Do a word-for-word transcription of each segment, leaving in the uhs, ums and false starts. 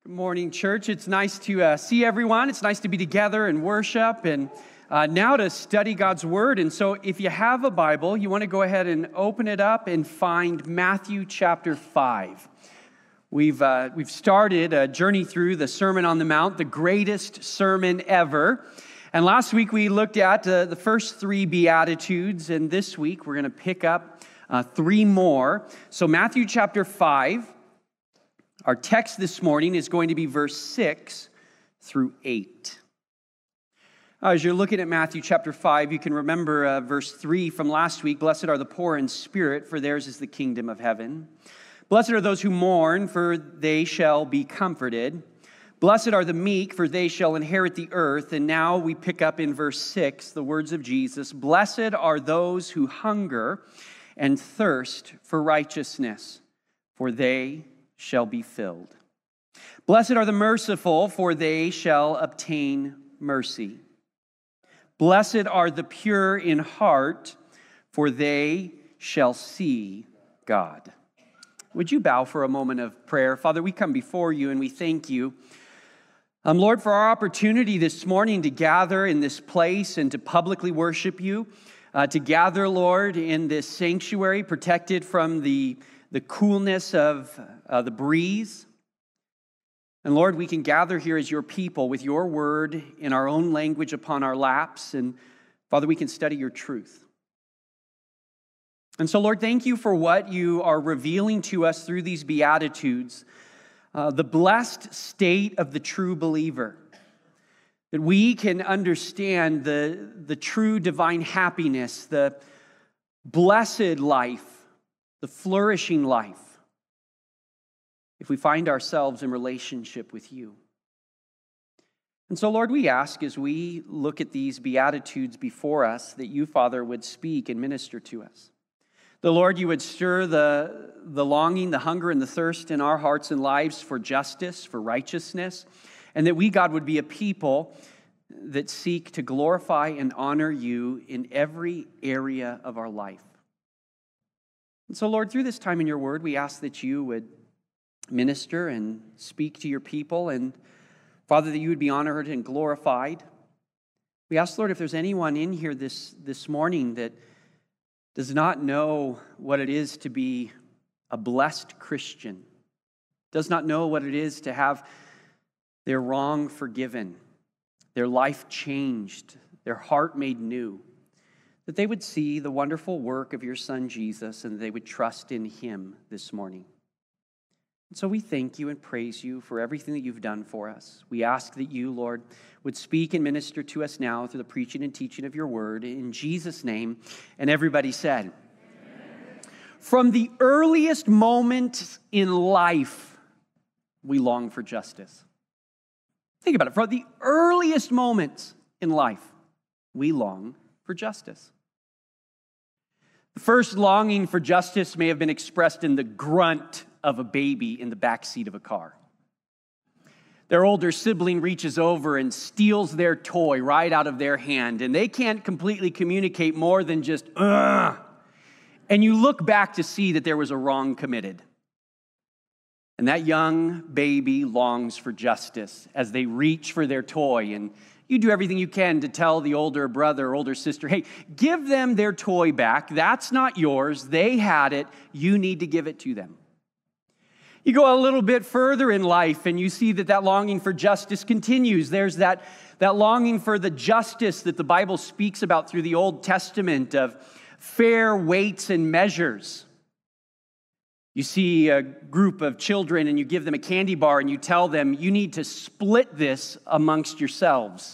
Good morning, church. It's nice to uh, see everyone. It's nice to be together and worship and uh, now to study God's Word. And so if you have a Bible, you want to go ahead and open it up and find Matthew chapter five. We've, uh, we've started a journey through the Sermon on the Mount, the greatest sermon ever. And last week we looked at uh, the first three Beatitudes, and this week we're going to pick up uh, three more. So Matthew chapter five. Our text this morning is going to be verse six through eight. As you're looking at Matthew chapter five, you can remember uh, verse three from last week. Blessed are the poor in spirit, for theirs is the kingdom of heaven. Blessed are those who mourn, for they shall be comforted. Blessed are the meek, for they shall inherit the earth. And now we pick up in verse six, the words of Jesus. Blessed are those who hunger and thirst for righteousness, for they shall be filled. Blessed are the merciful, for they shall obtain mercy. Blessed are the pure in heart, for they shall see God. Would you bow for a moment of prayer? Father, we come before you and we thank you, um, Lord, for our opportunity this morning to gather in this place and to publicly worship you, uh, to gather, Lord, in this sanctuary protected from the the coolness of uh, the breeze. And Lord, we can gather here as your people with your word in our own language upon our laps. And Father, we can study your truth. And so, Lord, thank you for what you are revealing to us through these Beatitudes, uh, the blessed state of the true believer, that we can understand the, the true divine happiness, the blessed life, the flourishing life, if we find ourselves in relationship with you. And so, Lord, we ask as we look at these Beatitudes before us that you, Father, would speak and minister to us. The Lord, you would stir the, the longing, the hunger, and the thirst in our hearts and lives for justice, for righteousness, and that we, God, would be a people that seek to glorify and honor you in every area of our life. And so, Lord, through this time in your word, we ask that you would minister and speak to your people, and, Father, that you would be honored and glorified. We ask, Lord, if there's anyone in here this, this morning that does not know what it is to be a blessed Christian, does not know what it is to have their wrong forgiven, their life changed, their heart made new, that they would see the wonderful work of your Son, Jesus, and they would trust in him this morning. And so we thank you and praise you for everything that you've done for us. We ask that you, Lord, would speak and minister to us now through the preaching and teaching of your word. In Jesus' name, and everybody said, amen. From the earliest moment in life, we long for justice. Think about it. From the earliest moments in life, we long for justice. The first longing for justice may have been expressed in the grunt of a baby in the backseat of a car. Their older sibling reaches over and steals their toy right out of their hand, and they can't completely communicate more than just, ugh. And you look back to see that there was a wrong committed. And that young baby longs for justice as they reach for their toy, and you do everything you can to tell the older brother or older sister, hey, give them their toy back. That's not yours. They had it. You need to give it to them. You go a little bit further in life and you see that that longing for justice continues. There's that, that longing for the justice that the Bible speaks about through the Old Testament of fair weights and measures. You see a group of children and you give them a candy bar and you tell them, you need to split this amongst yourselves.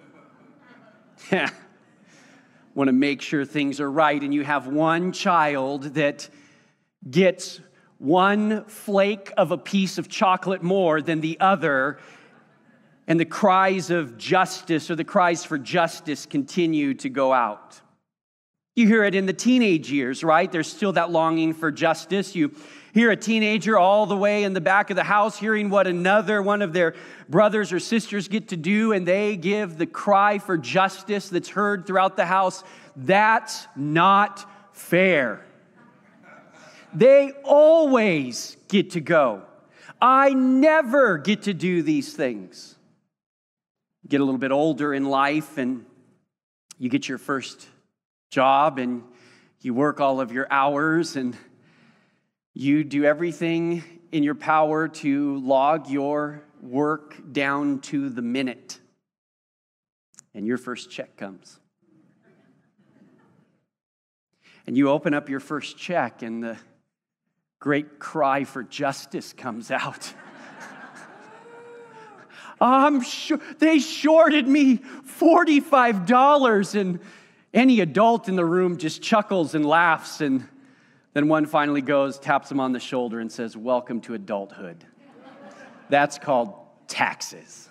Want to make sure things are right, and you have one child that gets one flake of a piece of chocolate more than the other, and the cries of justice or the cries for justice continue to go out. You hear it in the teenage years, right? There's still that longing for justice. You hear a teenager all the way in the back of the house hearing what another one of their brothers or sisters get to do, and they give the cry for justice that's heard throughout the house. That's not fair. They always get to go. I never get to do these things. You get a little bit older in life and you get your first job and you work all of your hours and you do everything in your power to log your work down to the minute. And your first check comes. And you open up your first check and the great cry for justice comes out. I'm sure they shorted me forty-five dollars, and any adult in the room just chuckles and laughs, and then one finally goes, taps him on the shoulder and says, welcome to adulthood. That's called taxes.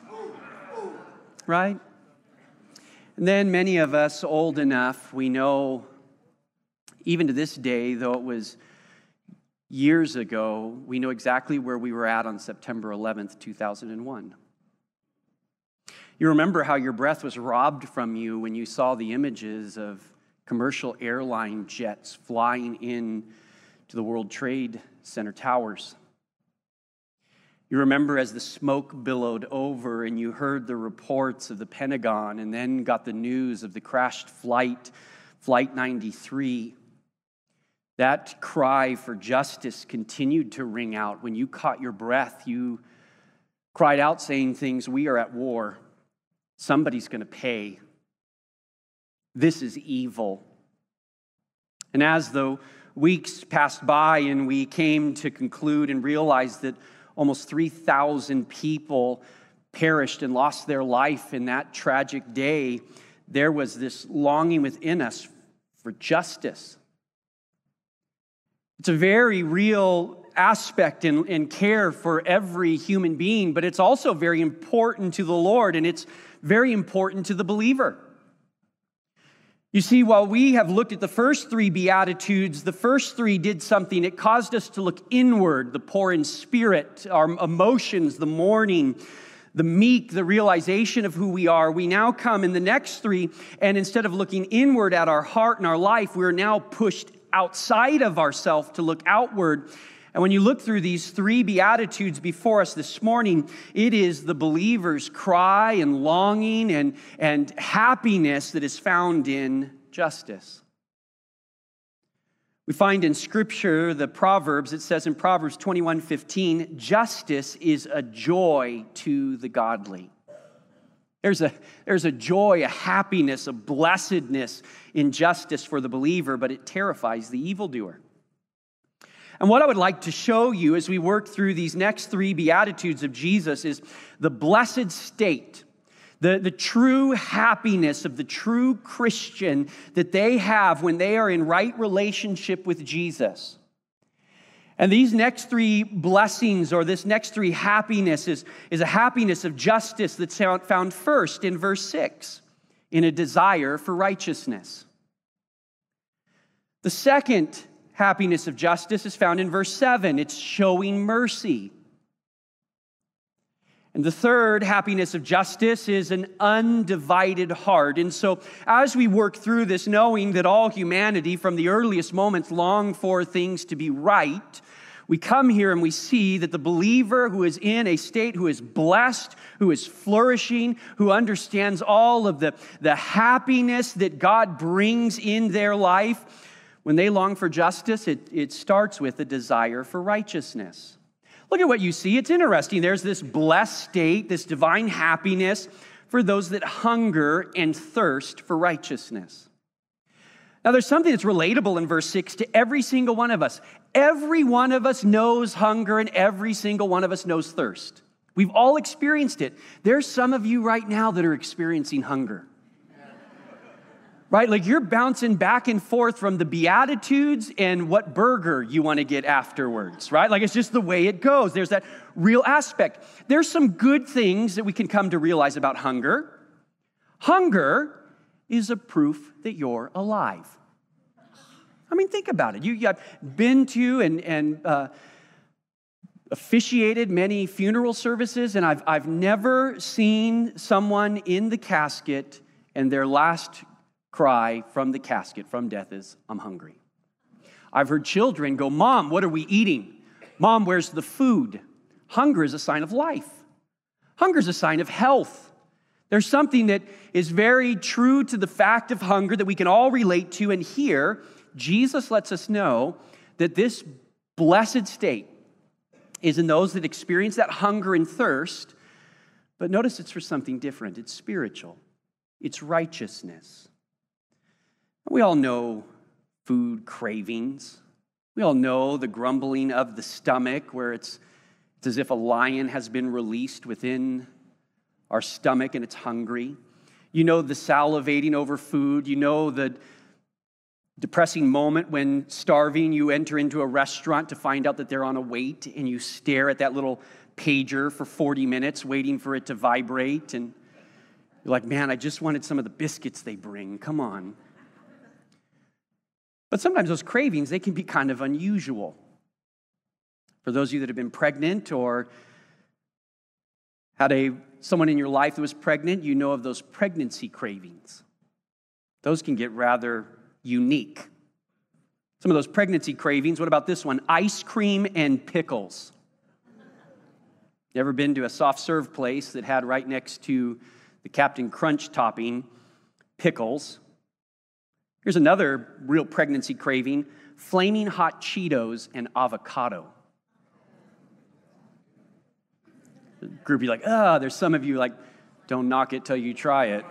Right? And then many of us old enough, we know, even to this day, though it was years ago, we know exactly where we were at on September eleventh, two thousand one. You remember how your breath was robbed from you when you saw the images of commercial airline jets flying in to the World Trade Center towers. You remember as the smoke billowed over and you heard the reports of the Pentagon and then got the news of the crashed flight, Flight ninety-three. That cry for justice continued to ring out. When you caught your breath, you cried out saying things, we are at war. Somebody's going to pay. This is evil. And as the weeks passed by and we came to conclude and realize that almost three thousand people perished and lost their life in that tragic day, there was this longing within us for justice. It's a very real aspect and, and care for every human being, but it's also very important to the Lord, and it's very important to the believer. You see, while we have looked at the first three Beatitudes, the first three did something. It caused us to look inward, the poor in spirit, our emotions, the mourning, the meek, the realization of who we are. We now come in the next three, and instead of looking inward at our heart and our life, we're now pushed outside of ourselves to look outward. And when you look through these three Beatitudes before us this morning, it is the believer's cry and longing and, and happiness that is found in justice. We find in Scripture, the Proverbs, it says in Proverbs twenty-one fifteen, justice is a joy to the godly. There's a, there's a joy, a happiness, a blessedness in justice for the believer, but it terrifies the evildoer. And what I would like to show you as we work through these next three Beatitudes of Jesus is the blessed state, the, the true happiness of the true Christian that they have when they are in right relationship with Jesus. And these next three blessings, or this next three happiness, is, is a happiness of justice that's found first in verse six, in a desire for righteousness. The second happiness of justice is found in verse seven. It's showing mercy. And the third happiness of justice is an undivided heart. And so as we work through this, knowing that all humanity from the earliest moments long for things to be right, we come here and we see that the believer who is in a state who is blessed, who is flourishing, who understands all of the, the happiness that God brings in their life, when they long for justice, it, it starts with a desire for righteousness. Look at what you see. It's interesting. There's this blessed state, this divine happiness for those that hunger and thirst for righteousness. Now, there's something that's relatable in verse six to every single one of us. Every one of us knows hunger, and every single one of us knows thirst. We've all experienced it. There's some of you right now that are experiencing hunger. Right? Like you're bouncing back and forth from the Beatitudes and what burger you want to get afterwards, right? Like it's just the way it goes. There's that real aspect. There's some good things that we can come to realize about hunger. Hunger is a proof that you're alive. I mean, think about it. You, you've been to and, and uh, officiated many funeral services, and I've, I've never seen someone in the casket and their last cry from the casket, from death is, I'm hungry. I've heard children go, Mom, what are we eating? Mom, where's the food? Hunger is a sign of life. Hunger is a sign of health. There's something that is very true to the fact of hunger that we can all relate to. And here, Jesus lets us know that this blessed state is in those that experience that hunger and thirst. But notice it's for something different. It's spiritual. It's righteousness. We all know food cravings. We all know the grumbling of the stomach, where it's, it's as if a lion has been released within our stomach and it's hungry. You know the salivating over food. You know the depressing moment when, starving, you enter into a restaurant to find out that they're on a wait, and you stare at that little pager for forty minutes waiting for it to vibrate, and you're like, man, I just wanted some of the biscuits they bring. Come on. But sometimes those cravings, they can be kind of unusual. For those of you that have been pregnant or had a someone in your life that was pregnant, you know of those pregnancy cravings. Those can get rather unique. Some of those pregnancy cravings, what about this one? Ice cream and pickles. You ever been to a soft serve place that had right next to the Captain Crunch topping pickles? Here's another real pregnancy craving, flaming hot Cheetos and avocado. The group, you're like, ah, oh, there's some of you like, don't knock it till you try it.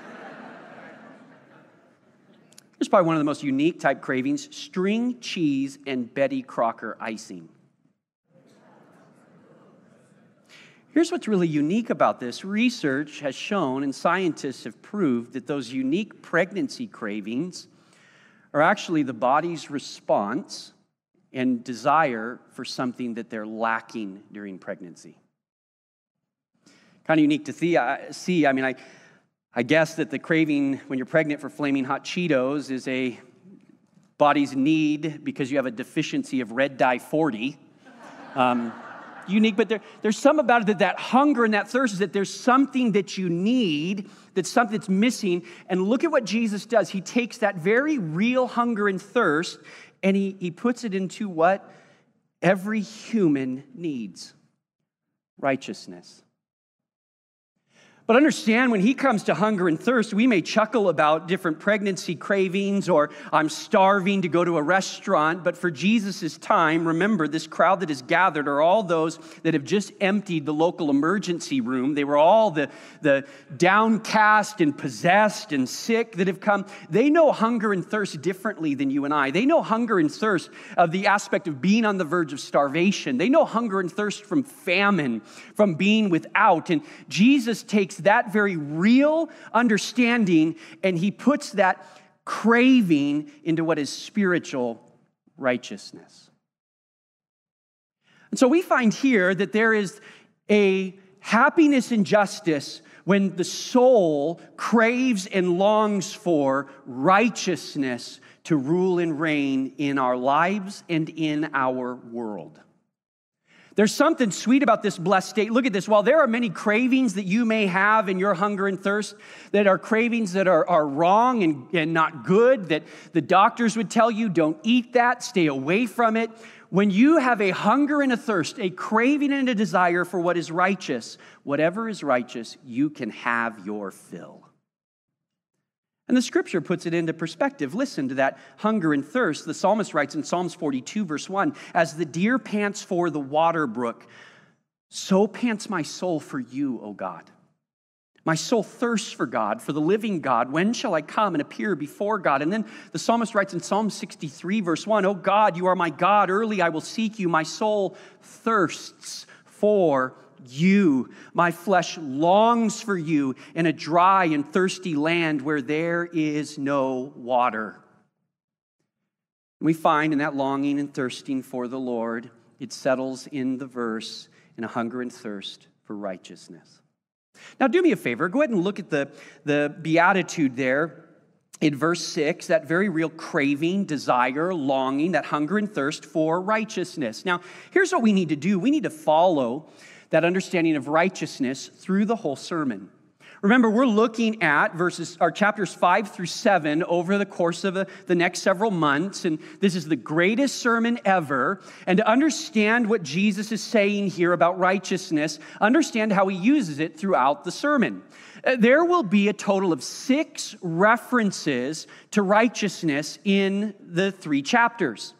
Here's probably one of the most unique type cravings, string cheese and Betty Crocker icing. Here's what's really unique about this. Research has shown and scientists have proved that those unique pregnancy cravings are actually the body's response and desire for something that they're lacking during pregnancy. Kind of unique to see. I mean, I, I guess that the craving when you're pregnant for flaming hot Cheetos is a body's need because you have a deficiency of red dye forty. Um, unique, but there, there's some about it that that hunger and that thirst is that there's something that you need, that's something that's missing. And look at what Jesus does. He takes that very real hunger and thirst and he, he puts it into what every human needs: righteousness. But understand, when he comes to hunger and thirst, we may chuckle about different pregnancy cravings or I'm starving to go to a restaurant. But for Jesus' time, remember, this crowd that is gathered are all those that have just emptied the local emergency room. They were all the, the downcast and possessed and sick that have come. They know hunger and thirst differently than you and I. They know hunger and thirst of the aspect of being on the verge of starvation. They know hunger and thirst from famine, from being without. And Jesus takes that very real understanding and he puts that craving into what is spiritual righteousness. And so we find here that there is a happiness and justice when the soul craves and longs for righteousness to rule and reign in our lives and in our world. There's something sweet about this blessed state. Look at this. While there are many cravings that you may have in your hunger and thirst, that are cravings that are, are wrong and, and not good, that the doctors would tell you, don't eat that, stay away from it. When you have a hunger and a thirst, a craving and a desire for what is righteous, whatever is righteous, you can have your fill. And the scripture puts it into perspective. Listen to that hunger and thirst. The psalmist writes in Psalms forty-two, verse one, as the deer pants for the water brook, so pants my soul for you, O God. My soul thirsts for God, for the living God. When shall I come and appear before God? And then the psalmist writes in Psalm sixty-three, verse one, O God, you are my God. Early I will seek you. My soul thirsts for you. My flesh longs for you in a dry and thirsty land where there is no water. We find in that longing and thirsting for the Lord, it settles in the verse in a hunger and thirst for righteousness. Now do me a favor, go ahead and look at the, the beatitude there in verse six, that very real craving, desire, longing, that hunger and thirst for righteousness. Now here's what we need to do. We need to follow that understanding of righteousness through the whole sermon. Remember, we're looking at verses, or chapters five through seven over the course of the, the next several months, and this is the greatest sermon ever. And to understand what Jesus is saying here about righteousness, understand how he uses it throughout the sermon. There will be a total of six references to righteousness in the three chapters.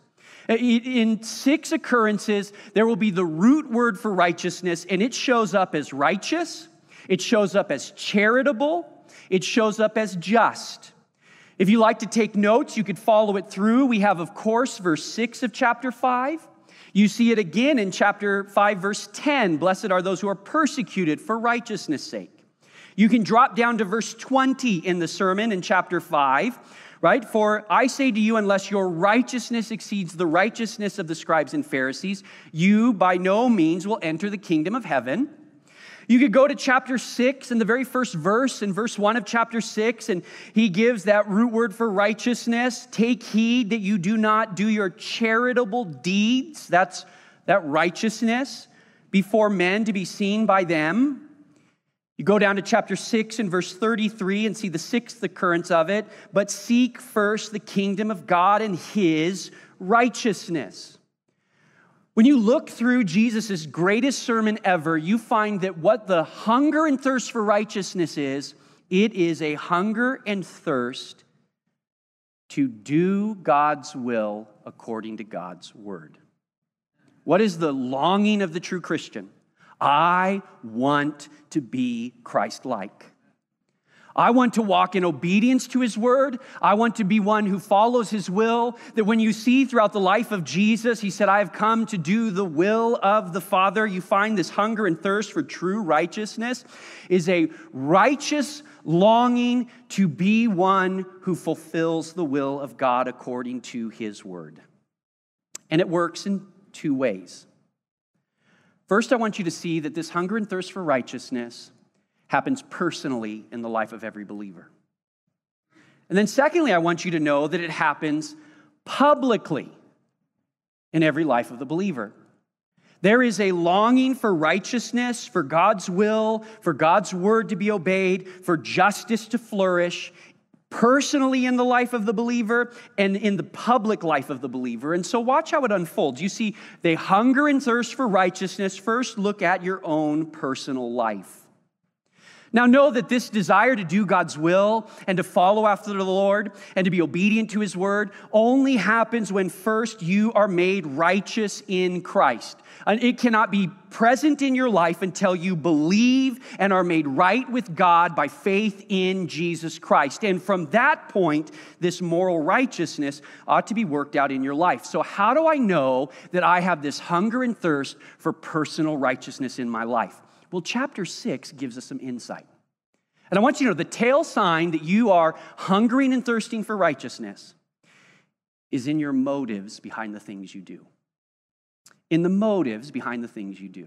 In six occurrences, there will be the root word for righteousness, and it shows up as righteous, it shows up as charitable, it shows up as just. If you like to take notes, you could follow it through. We have, of course, verse six of chapter five. You see it again in chapter five, verse ten. Blessed are those who are persecuted for righteousness' sake. You can drop down to verse twenty in the sermon in chapter five, right? For I say to you, unless your righteousness exceeds the righteousness of the scribes and Pharisees, you by no means will enter the kingdom of heaven. You could go to chapter six and the very first verse, in verse one of chapter six, and he gives that root word for righteousness. Take heed that you do not do your charitable deeds, that's that righteousness, before men to be seen by them. You go down to chapter six and verse thirty-three and see the sixth occurrence of it. But seek first the kingdom of God and his righteousness. When you look through Jesus' greatest sermon ever, you find that what the hunger and thirst for righteousness is, it is a hunger and thirst to do God's will according to God's word. What is the longing of the true Christian? I want to be Christ-like. I want to walk in obedience to his word. I want to be one who follows his will. That when you see throughout the life of Jesus, he said, I have come to do the will of the Father. You find this hunger and thirst for true righteousness is a righteous longing to be one who fulfills the will of God according to his word. And it works in two ways. First, I want you to see that this hunger and thirst for righteousness happens personally in the life of every believer. And then secondly, I want you to know that it happens publicly in every life of the believer. There is a longing for righteousness, for God's will, for God's word to be obeyed, for justice to flourish, personally in the life of the believer and in the public life of the believer. And so watch how it unfolds. You see, they hunger and thirst for righteousness. First, look at your own personal life. Now know that this desire to do God's will and to follow after the Lord and to be obedient to his word only happens when first you are made righteous in Christ. And it cannot be present in your life until you believe and are made right with God by faith in Jesus Christ. And from that point, this moral righteousness ought to be worked out in your life. So how do I know that I have this hunger and thirst for personal righteousness in my life? Well, chapter six gives us some insight. And I want you to know the tail sign that you are hungering and thirsting for righteousness is in your motives behind the things you do. In the motives behind the things you do.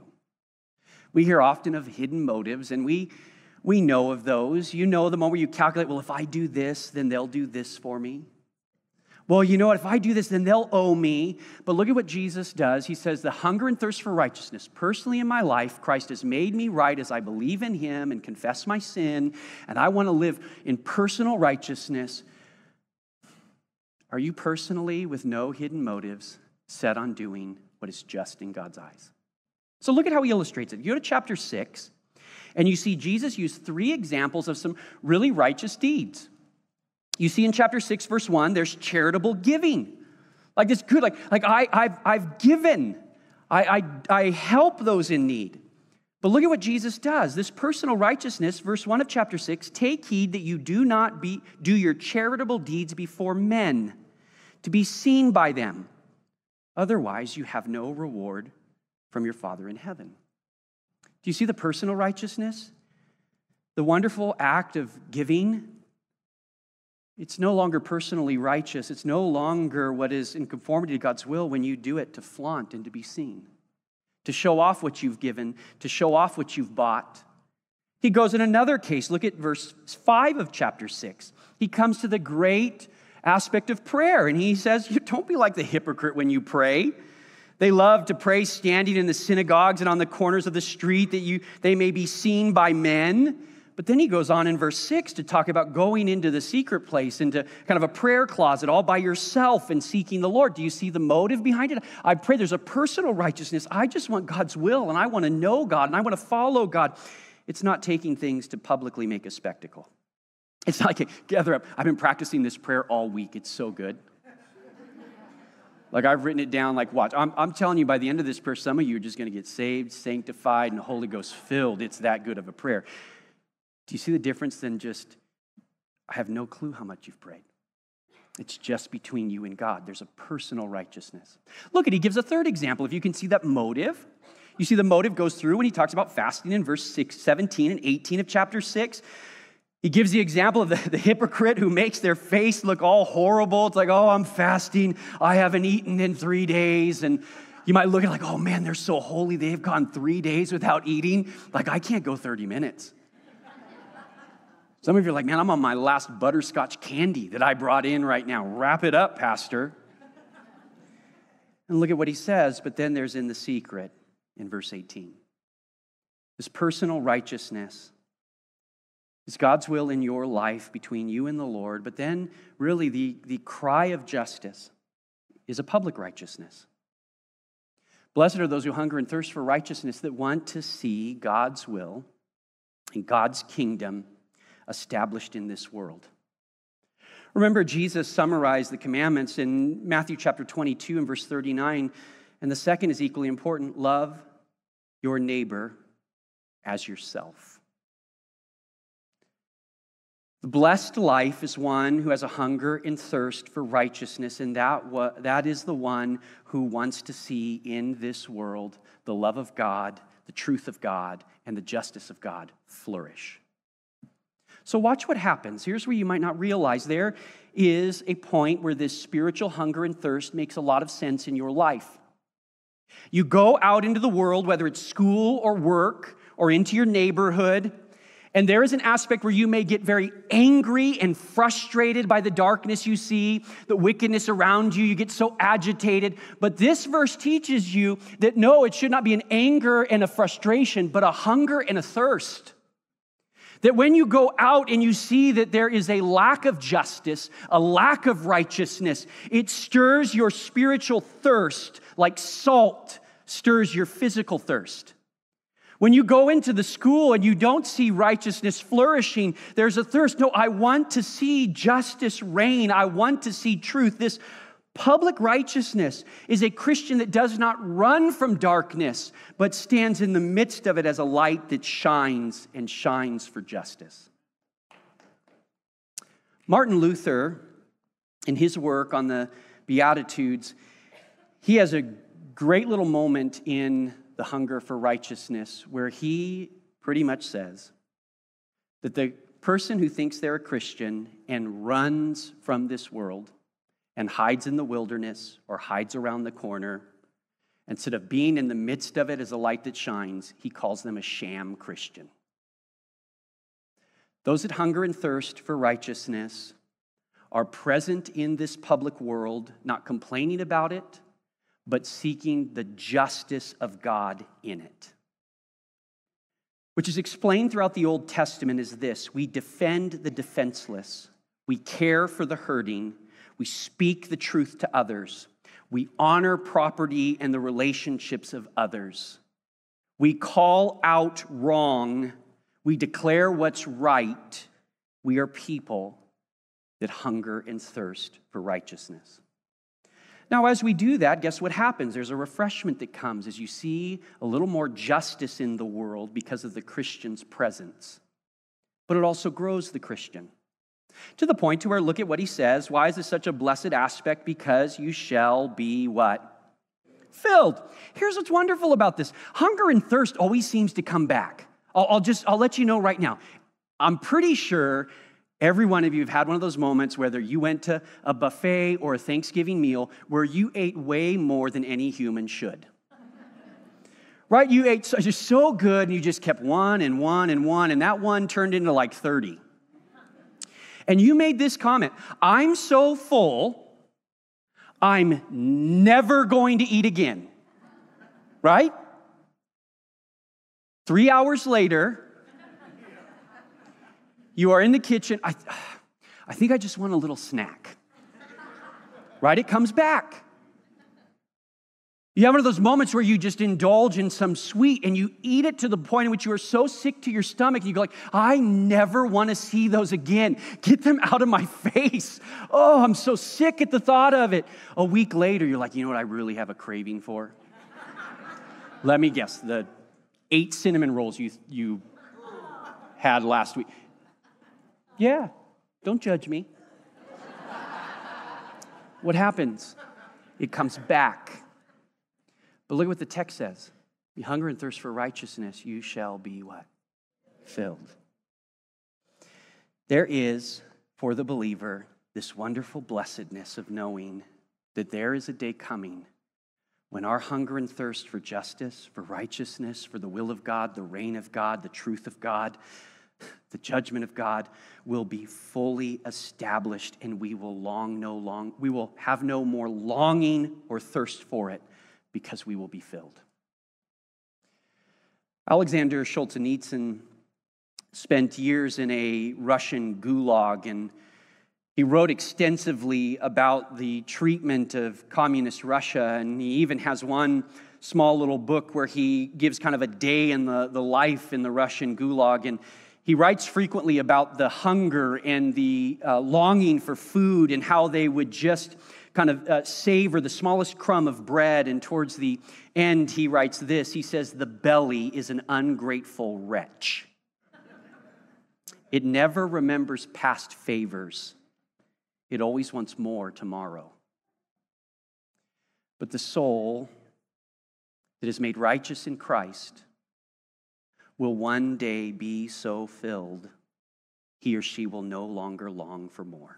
We hear often of hidden motives, and we, we know of those. You know the moment where you calculate, well, if I do this, then they'll do this for me. Well, you know what? If I do this, then they'll owe me. But look at what Jesus does. He says, the hunger and thirst for righteousness. Personally in my life, Christ has made me right as I believe in him and confess my sin, and I want to live in personal righteousness. Are you personally, with no hidden motives, set on doing what is just in God's eyes? So look at how he illustrates it. You go to chapter six, and you see Jesus use three examples of some really righteous deeds. You see in chapter six, verse one, there's charitable giving. Like it's good, like, like I, I've, I've given. I, I, I help those in need. But look at what Jesus does. This personal righteousness, verse one of chapter six, take heed that you do not be, do your charitable deeds before men, to be seen by them. Otherwise, you have no reward from your Father in heaven. Do you see the personal righteousness? The wonderful act of giving. It's no longer personally righteous. It's no longer what is in conformity to God's will when you do it to flaunt and to be seen, to show off what you've given, to show off what you've bought. He goes in another case. Look at verse five of chapter six. He comes to the great aspect of prayer, and he says, don't be like the hypocrite when you pray. They love to pray standing in the synagogues and on the corners of the street that you they may be seen by men. But then he goes on in verse six to talk about going into the secret place, into kind of a prayer closet all by yourself and seeking the Lord. Do you see the motive behind it? I pray there's a personal righteousness. I just want God's will, and I want to know God, and I want to follow God. It's not taking things to publicly make a spectacle. It's not like, gather up. I've been practicing this prayer all week. It's so good. Like, I've written it down, like, watch. I'm, I'm telling you, by the end of this prayer, some of you are just going to get saved, sanctified, and the Holy Ghost filled. It's that good of a prayer. Do you see the difference than just, I have no clue how much you've prayed? It's just between you and God. There's a personal righteousness. Look at, he gives a third example. If you can see that motive, you see the motive goes through when he talks about fasting in verse six, seventeen and eighteen of chapter six. He gives the example of the, the hypocrite who makes their face look all horrible. It's like, oh, I'm fasting. I haven't eaten in three days. And you might look at it like, oh man, they're so holy. They've gone three days without eating. Like, I can't go thirty minutes. Some of you are like, man, I'm on my last butterscotch candy that I brought in right now. Wrap it up, Pastor. And look at what he says, but then there's in the secret in verse eighteen. This personal righteousness is God's will in your life between you and the Lord, but then really the, the cry of justice is a public righteousness. Blessed are those who hunger and thirst for righteousness, that want to see God's will and God's kingdom established in this world. Remember, Jesus summarized the commandments in Matthew chapter twenty-two and verse thirty-nine, and the second is equally important: love your neighbor as yourself. The blessed life is one who has a hunger and thirst for righteousness, and that, that is the one who wants to see in this world the love of God, the truth of God, and the justice of God flourish. So watch what happens. Here's where you might not realize there is a point where this spiritual hunger and thirst makes a lot of sense in your life. You go out into the world, whether it's school or work or into your neighborhood, and there is an aspect where you may get very angry and frustrated by the darkness you see, the wickedness around you. You get so agitated. But this verse teaches you that no, it should not be an anger and a frustration, but a hunger and a thirst. That when you go out and you see that there is a lack of justice, a lack of righteousness, it stirs your spiritual thirst like salt stirs your physical thirst. When you go into the school and you don't see righteousness flourishing, there's a thirst. No, I want to see justice reign. I want to see truth. This public righteousness is a Christian that does not run from darkness, but stands in the midst of it as a light that shines and shines for justice. Martin Luther, in his work on the Beatitudes, he has a great little moment in the hunger for righteousness where he pretty much says that the person who thinks they're a Christian and runs from this world and hides in the wilderness or hides around the corner, instead of being in the midst of it as a light that shines, he calls them a sham Christian. Those that hunger and thirst for righteousness are present in this public world, not complaining about it, but seeking the justice of God in it. Which is explained throughout the Old Testament as this: we defend the defenseless, we care for the hurting, we speak the truth to others. We honor property and the relationships of others. We call out wrong. We declare what's right. We are people that hunger and thirst for righteousness. Now, as we do that, guess what happens? There's a refreshment that comes as you see a little more justice in the world because of the Christian's presence. But it also grows the Christian. To the point to where, look at what he says. Why is this such a blessed aspect? Because you shall be what? Filled. Here's what's wonderful about this. Hunger and thirst always seems to come back. I'll, I'll just, I'll let you know right now. I'm pretty sure every one of you have had one of those moments, whether you went to a buffet or a Thanksgiving meal, where you ate way more than any human should. Right? You ate so, just so good, and you just kept one and one and one, and that one turned into like thirty. And you made this comment: I'm so full, I'm never going to eat again. Right? Three hours later, You are in the kitchen. I, I think I just want a little snack. Right? It comes back. You have one of those moments where you just indulge in some sweet and you eat it to the point in which you are so sick to your stomach, you go like, I never want to see those again. Get them out of my face. Oh, I'm so sick at the thought of it. A week later, you're like, you know what I really have a craving for? Let me guess, the eight cinnamon rolls you, you had last week. Yeah, don't judge me. What happens? It comes back. But look at what the text says. You hunger and thirst for righteousness, you shall be what? Filled. There is, for the believer, this wonderful blessedness of knowing that there is a day coming when our hunger and thirst for justice, for righteousness, for the will of God, the reign of God, the truth of God, the judgment of God will be fully established, and we will long no long, we will have no more longing or thirst for it, because we will be filled. Alexander Solzhenitsyn spent years in a Russian gulag, and he wrote extensively about the treatment of communist Russia, and he even has one small little book where he gives kind of a day in the, the life in the Russian gulag, and he writes frequently about the hunger and the uh, longing for food and how they would just kind of uh, savor the smallest crumb of bread. And towards the end, he writes this. He says, the belly is an ungrateful wretch. It never remembers past favors. It always wants more tomorrow. But the soul that is made righteous in Christ will one day be so filled, he or she will no longer long for more.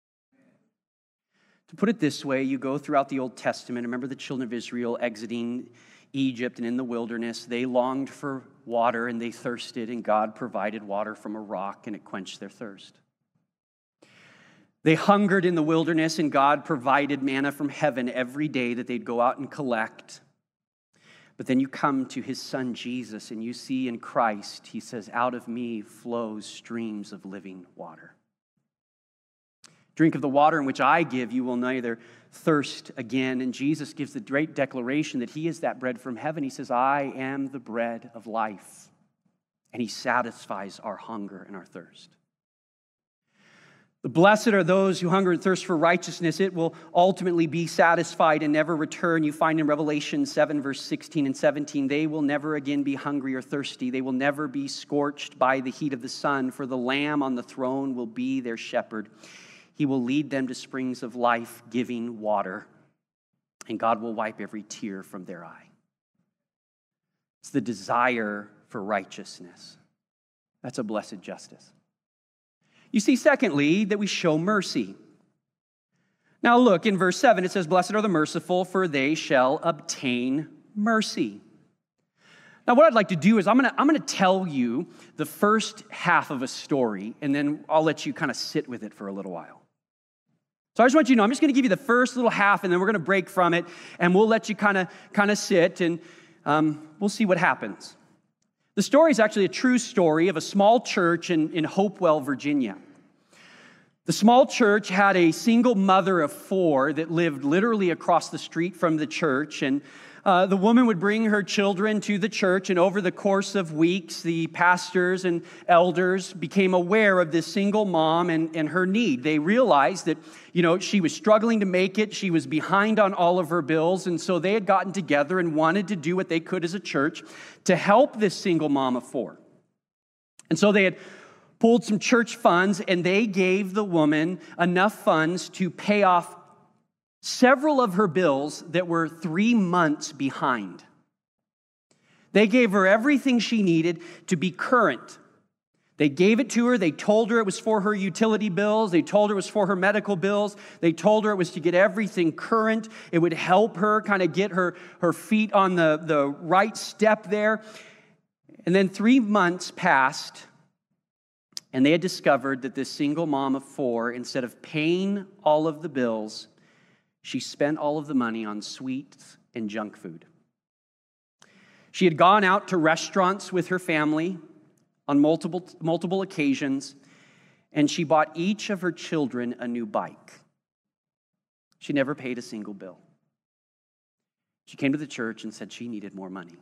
To put it this way, you go throughout the Old Testament. Remember the children of Israel exiting Egypt and in the wilderness. They longed for water and they thirsted, and God provided water from a rock and it quenched their thirst. They hungered in the wilderness and God provided manna from heaven every day that they'd go out and collect. But then you come to his son Jesus and you see in Christ, he says, out of me flows streams of living water. Drink of the water in which I give, you will neither thirst again. And Jesus gives the great declaration that he is that bread from heaven. He says, I am the bread of life. And he satisfies our hunger and our thirst. The blessed are those who hunger and thirst for righteousness. It will ultimately be satisfied and never return. You find in Revelation seven, verse sixteen and seventeen, they will never again be hungry or thirsty. They will never be scorched by the heat of the sun, for the Lamb on the throne will be their shepherd. He will lead them to springs of life-giving water, and God will wipe every tear from their eye. It's the desire for righteousness. That's a blessed justice. You see, secondly, that we show mercy. Now look, in verse seven, it says, blessed are the merciful, for they shall obtain mercy. Now what I'd like to do is I'm going to I'm going to tell you the first half of a story, and then I'll let you kind of sit with it for a little while. So I just want you to know, I'm just going to give you the first little half, and then we're going to break from it, and we'll let you kind of kind of sit, and um, we'll see what happens. The story is actually a true story of a small church in, in Hopewell, Virginia. The small church had a single mother of four that lived literally across the street from the church, and Uh, the woman would bring her children to the church, and over the course of weeks, the pastors and elders became aware of this single mom and, and her need. They realized that, you know, she was struggling to make it. She was behind on all of her bills, and so they had gotten together and wanted to do what they could as a church to help this single mom of four. And so they had pulled some church funds, and they gave the woman enough funds to pay off several of her bills that were three months behind. They gave her everything she needed to be current. They gave it to her. They told her it was for her utility bills. They told her it was for her medical bills. They told her it was to get everything current. It would help her kind of get her, her feet on the, the right step there. And then three months passed, and they had discovered that this single mom of four, instead of paying all of the bills, she spent all of the money on sweets and junk food. She had gone out to restaurants with her family on multiple, multiple occasions, and she bought each of her children a new bike. She never paid a single bill. She came to the church and said she needed more money.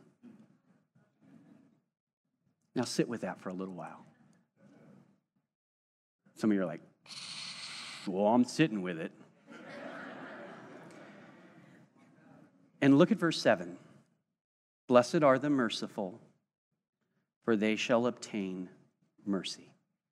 Now sit with that for a little while. Some of you are like, well, I'm sitting with it. And look at verse seven. Blessed are the merciful, for they shall obtain mercy.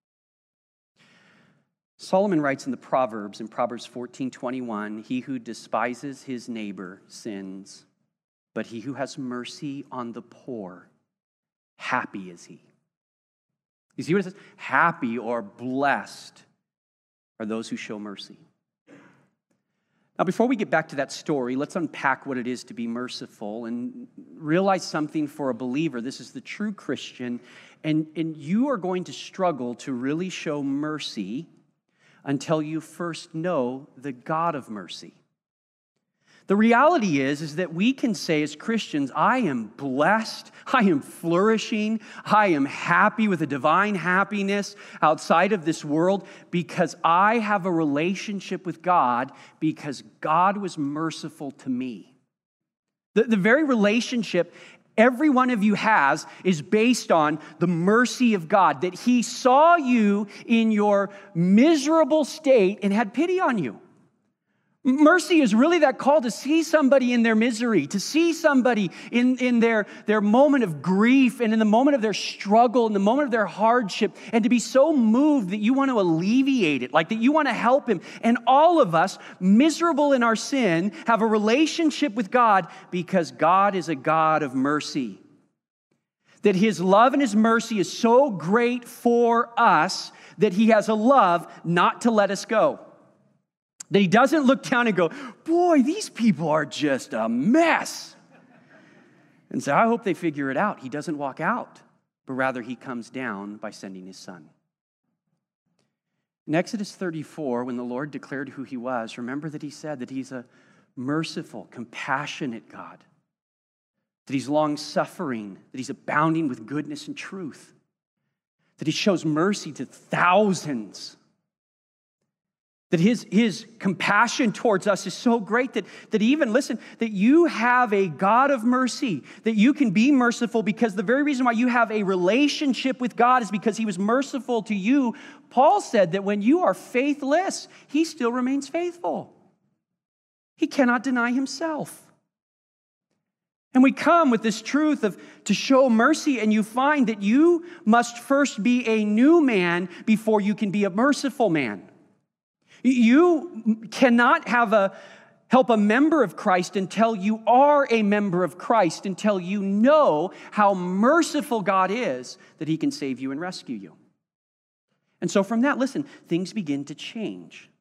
Solomon writes in the Proverbs, in Proverbs fourteen twenty-one, he who despises his neighbor sins, but he who has mercy on the poor, happy is he. You see what it says? Happy or blessed are those who show mercy. Now, before we get back to that story, let's unpack what it is to be merciful and realize something for a believer. This is the true Christian, and, and you are going to struggle to really show mercy until you first know the God of mercy. The reality is, is that we can say as Christians, I am blessed, I am flourishing, I am happy with a divine happiness outside of this world because I have a relationship with God because God was merciful to me. The, the very relationship every one of you has is based on the mercy of God, that He saw you in your miserable state and had pity on you. Mercy is really that call to see somebody in their misery, to see somebody in, in their, their moment of grief and in the moment of their struggle, in the moment of their hardship, and to be so moved that you want to alleviate it, like that you want to help him. And all of us, miserable in our sin, have a relationship with God because God is a God of mercy. That His love and His mercy is so great for us that He has a love not to let us go. That He doesn't look down and go, boy, these people are just a mess. And say, I hope they figure it out. He doesn't walk out, but rather He comes down by sending His Son. In Exodus thirty-four, when the Lord declared who He was, remember that He said that He's a merciful, compassionate God. That He's long-suffering, that He's abounding with goodness and truth. That He shows mercy to thousands. That his, his compassion towards us is so great that, that even, listen, that you have a God of mercy, that you can be merciful because the very reason why you have a relationship with God is because He was merciful to you. Paul said that when you are faithless, He still remains faithful. He cannot deny Himself. And we come with this truth of to show mercy, and you find that you must first be a new man before you can be a merciful man. You cannot have a help a member of Christ until you are a member of Christ, until you know how merciful God is that He can save you and rescue you. And so from that, listen, things begin to change.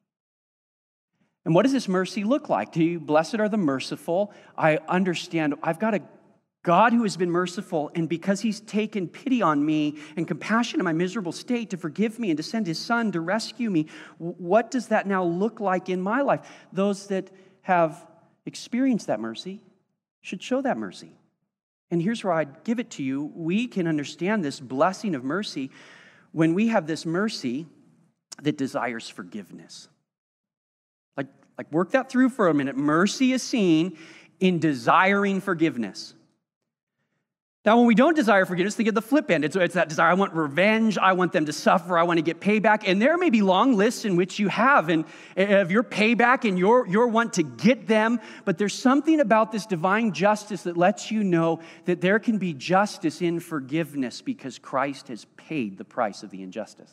And what does this mercy look like? To you, blessed are the merciful. I understand I've got a God who has been merciful, and because He's taken pity on me and compassion in my miserable state to forgive me and to send His Son to rescue me, what does that now look like in my life? Those that have experienced that mercy should show that mercy. And here's where I'd give it to you. We can understand this blessing of mercy when we have this mercy that desires forgiveness. Like, like work that through for a minute. Mercy is seen in desiring forgiveness. Now, when we don't desire forgiveness, think of the flip end. It's, it's that desire, I want revenge, I want them to suffer, I want to get payback. And there may be long lists in which you have and of your payback and your, your want to get them. But there's something about this divine justice that lets you know that there can be justice in forgiveness because Christ has paid the price of the injustice.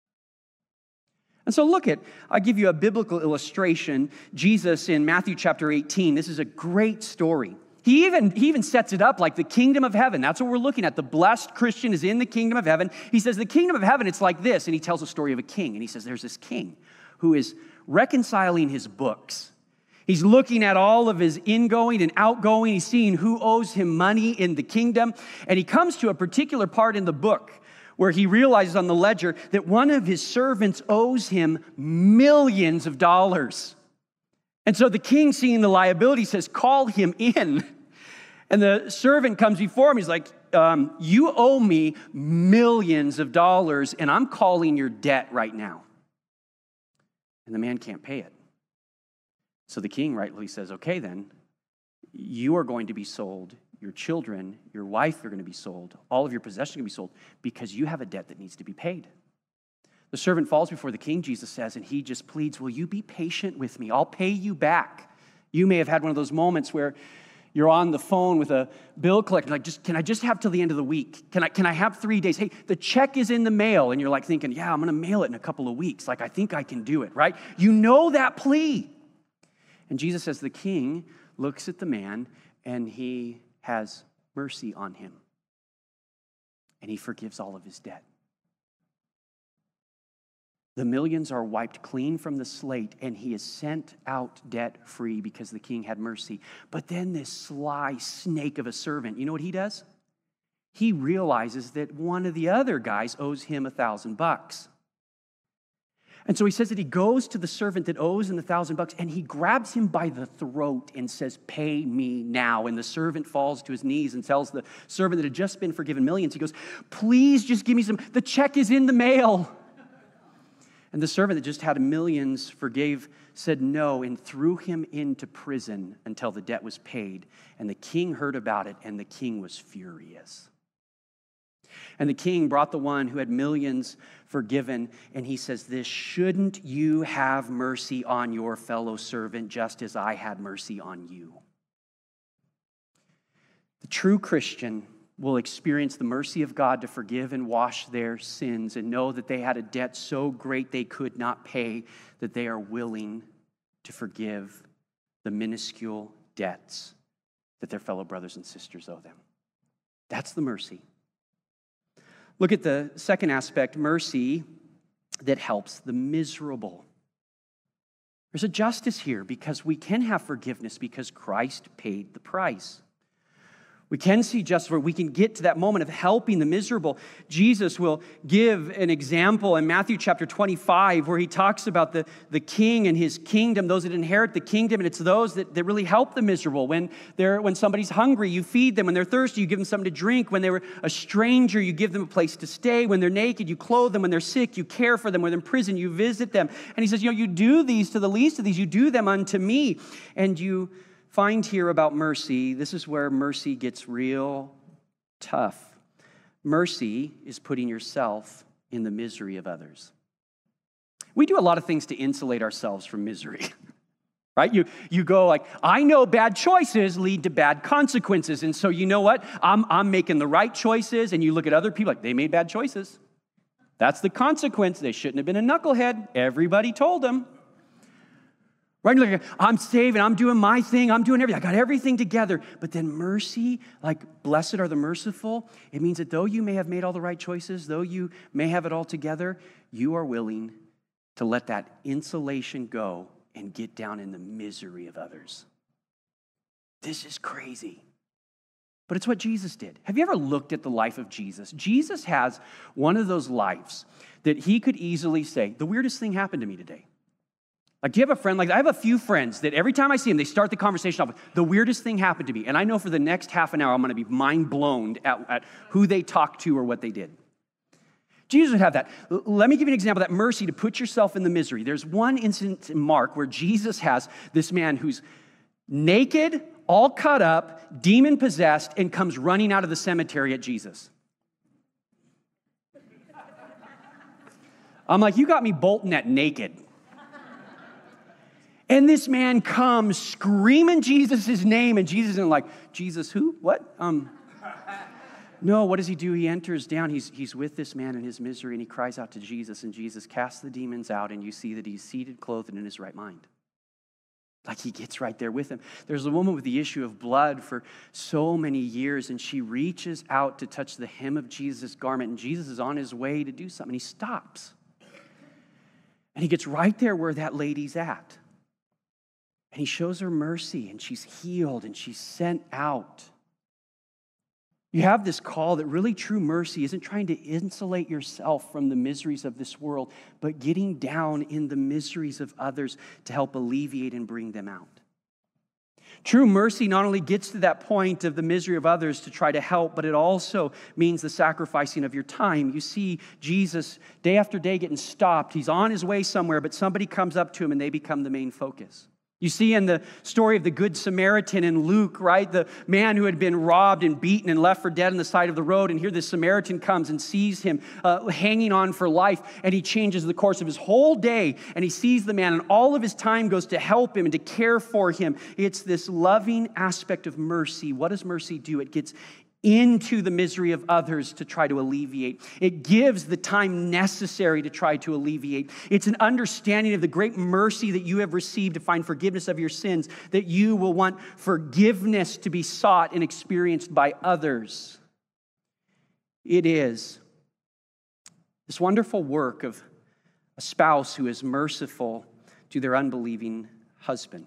And so look at, I'll give you a biblical illustration. Jesus in Matthew chapter eighteen, this is a great story. He even, he even sets it up like the kingdom of heaven. That's what we're looking at. The blessed Christian is in the kingdom of heaven. He says the kingdom of heaven, it's like this. And he tells a story of a king. And he says there's this king who is reconciling his books. He's looking at all of his ingoing and outgoing. He's seeing who owes him money in the kingdom. And he comes to a particular part in the book where he realizes on the ledger that one of his servants owes him millions of dollars. And so the king, seeing the liability, says, call him in. And the servant comes before him. He's like, um, you owe me millions of dollars, and I'm calling your debt right now. And the man can't pay it. So the king rightly says, okay, then, you are going to be sold. Your children, your wife are going to be sold. All of your possessions are going to be sold because you have a debt that needs to be paid. The servant falls before the king, Jesus says, and he just pleads, will you be patient with me? I'll pay you back. You may have had one of those moments where you're on the phone with a bill collector, like, just can I just have till the end of the week? Can I can I have three days? Hey, the check is in the mail, and you're like thinking, yeah, I'm going to mail it in a couple of weeks. Like, I think I can do it, right? You know that plea. And Jesus says the king looks at the man, and he has mercy on him, and he forgives all of his debt. The millions are wiped clean from the slate, and he is sent out debt-free because the king had mercy. But then this sly snake of a servant, you know what he does? He realizes that one of the other guys owes him a thousand bucks. And so he says that he goes to the servant that owes him the thousand bucks, and he grabs him by the throat and says, pay me now. And the servant falls to his knees and tells the servant that had just been forgiven millions, he goes, please just give me some, the check is in the mail. And the servant that just had millions forgave, said no, and threw him into prison until the debt was paid. And the king heard about it, and the king was furious. And the king brought the one who had millions forgiven, and he says this, shouldn't you have mercy on your fellow servant just as I had mercy on you? The true Christian will experience the mercy of God to forgive and wash their sins and know that they had a debt so great they could not pay, that they are willing to forgive the minuscule debts that their fellow brothers and sisters owe them. That's the mercy. Look at the second aspect, mercy that helps the miserable. There's a justice here because we can have forgiveness because Christ paid the price. We can see justice where we can get to that moment of helping the miserable. Jesus will give an example in Matthew chapter twenty-five where he talks about the, the king and his kingdom, those that inherit the kingdom, and it's those that, that really help the miserable. When they're when somebody's hungry, you feed them. When they're thirsty, you give them something to drink. When they were a stranger, you give them a place to stay. When they're naked, you clothe them. When they're sick, you care for them. When they're in prison, you visit them. And he says, you know, you do these to the least of these, you do them unto me. And you find here about mercy, this is where mercy gets real tough. Mercy is putting yourself in the misery of others. We do a lot of things to insulate ourselves from misery, right? You, you go like, I know bad choices lead to bad consequences, and so you know what? I'm, I'm making the right choices, and you look at other people like, they made bad choices. That's the consequence. They shouldn't have been a knucklehead. Everybody told them. Right? Like, I'm saving, I'm doing my thing, I'm doing everything. I got everything together. But then mercy, like blessed are the merciful, it means that though you may have made all the right choices, though you may have it all together, you are willing to let that insulation go and get down in the misery of others. This is crazy. But it's what Jesus did. Have you ever looked at the life of Jesus? Jesus has one of those lives that he could easily say, the weirdest thing happened to me today. Like, do you have a friend? Like, I have a few friends that every time I see them, they start the conversation off with, the weirdest thing happened to me. And I know for the next half an hour, I'm going to be mind blown at, at who they talked to or what they did. Jesus would have that. L- let me give you an example of that mercy to put yourself in the misery. There's one incident in Mark where Jesus has this man who's naked, all cut up, demon-possessed, and comes running out of the cemetery at Jesus. I'm like, you got me bolting at naked. And this man comes screaming Jesus' name, and Jesus isn't like, Jesus who? What? Um, no, what does he do? He enters down. He's, he's with this man in his misery, and he cries out to Jesus, and Jesus casts the demons out, and you see that he's seated, clothed, and in his right mind. Like he gets right there with him. There's a woman with the issue of blood for so many years, and she reaches out to touch the hem of Jesus' garment, and Jesus is on his way to do something. He stops. And he gets right there where that lady's at. And he shows her mercy, and she's healed, and she's sent out. You have this call that really true mercy isn't trying to insulate yourself from the miseries of this world, but getting down in the miseries of others to help alleviate and bring them out. True mercy not only gets to that point of the misery of others to try to help, but it also means the sacrificing of your time. You see Jesus day after day getting stopped. He's on his way somewhere, but somebody comes up to him and they become the main focus. You see in the story of the Good Samaritan in Luke, right? The man who had been robbed and beaten and left for dead on the side of the road. And here the Samaritan comes and sees him uh, hanging on for life. And he changes the course of his whole day. And he sees the man and all of his time goes to help him and to care for him. It's this loving aspect of mercy. What does mercy do? It gets into the misery of others to try to alleviate. It gives the time necessary to try to alleviate. It's an understanding of the great mercy that you have received to find forgiveness of your sins, that you will want forgiveness to be sought and experienced by others. It is this wonderful work of a spouse who is merciful to their unbelieving husband.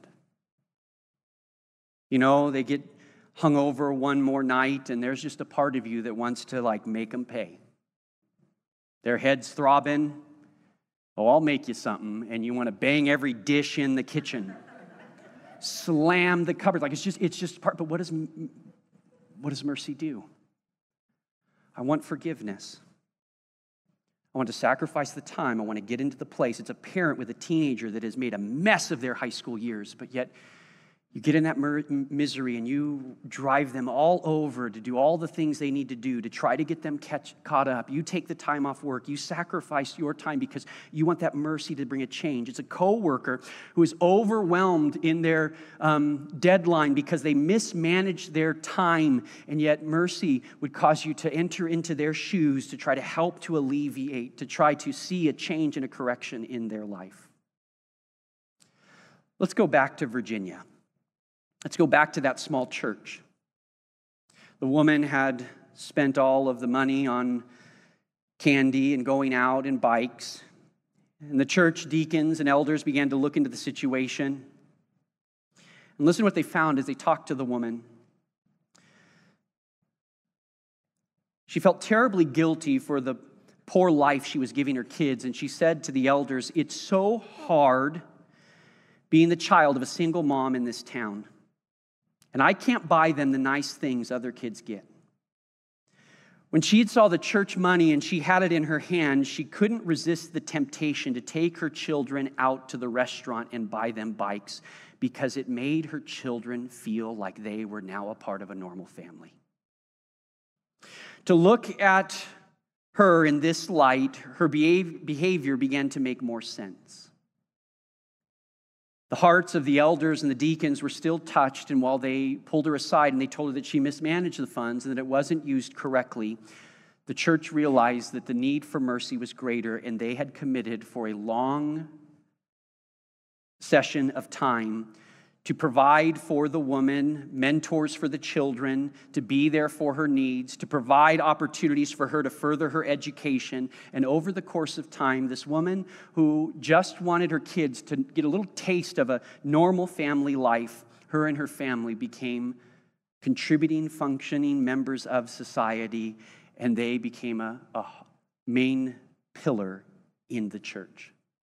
You know, they get hung over one more night, and there's just a part of you that wants to, like, make them pay. Their head's throbbing. Oh, I'll make you something. And you want to bang every dish in the kitchen. Slam the cupboard. Like, it's just, it's just part. But what does, what does mercy do? I want forgiveness. I want to sacrifice the time. I want to get into the place. It's a parent with a teenager that has made a mess of their high school years, but yet you get in that misery and you drive them all over to do all the things they need to do to try to get them catch, caught up. You take the time off work. You sacrifice your time because you want that mercy to bring a change. It's a coworker who is overwhelmed in their um, deadline because they mismanaged their time, and yet mercy would cause you to enter into their shoes to try to help to alleviate, to try to see a change and a correction in their life. Let's go back to Virginia. Let's go back to that small church. The woman had spent all of the money on candy and going out and bikes. And the church deacons and elders began to look into the situation. And listen to what they found as they talked to the woman. She felt terribly guilty for the poor life she was giving her kids. And she said to the elders, "It's so hard being the child of a single mom in this town. And I can't buy them the nice things other kids get." When she saw the church money and she had it in her hand, she couldn't resist the temptation to take her children out to the restaurant and buy them bikes because it made her children feel like they were now a part of a normal family. To look at her in this light, her behavior began to make more sense. The hearts of the elders and the deacons were still touched, and while they pulled her aside and they told her that she mismanaged the funds and that it wasn't used correctly, the church realized that the need for mercy was greater, and they had committed for a long session of time to provide for the woman, mentors for the children, to be there for her needs, to provide opportunities for her to further her education. And over the course of time, this woman who just wanted her kids to get a little taste of a normal family life, her and her family became contributing, functioning members of society, and they became a, a main pillar in the church.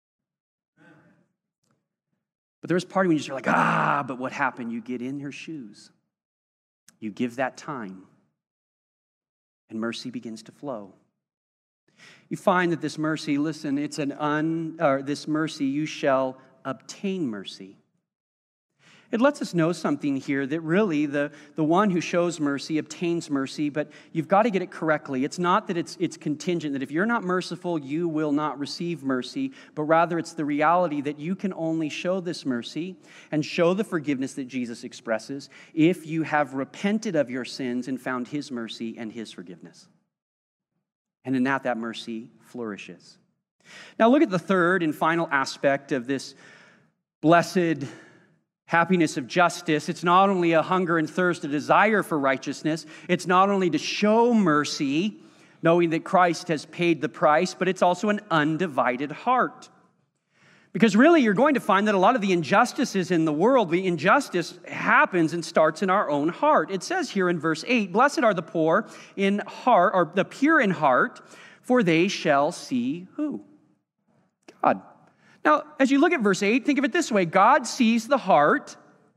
But there was part of me just like, ah, but what happened? You get in her shoes. You give that time. And mercy begins to flow. You find that this mercy, listen, it's an un, or this mercy, you shall obtain mercy. It lets us know something here that really the, the one who shows mercy obtains mercy, but you've got to get it correctly. It's not that it's, it's contingent, that if you're not merciful, you will not receive mercy, but rather it's the reality that you can only show this mercy and show the forgiveness that Jesus expresses if you have repented of your sins and found his mercy and his forgiveness. And in that, that mercy flourishes. Now look at the third and final aspect of this blessed happiness of justice. It's not only a hunger and thirst, a desire for righteousness. It's not only to show mercy, knowing that Christ has paid the price, but it's also an undivided heart. Because really, you're going to find that a lot of the injustices in the world, the injustice happens and starts in our own heart. It says here in verse eight, "Blessed are the poor in heart, or the pure in heart, for they shall see" who? God. Now, as you look at verse eight, think of it this way. God sees the heart,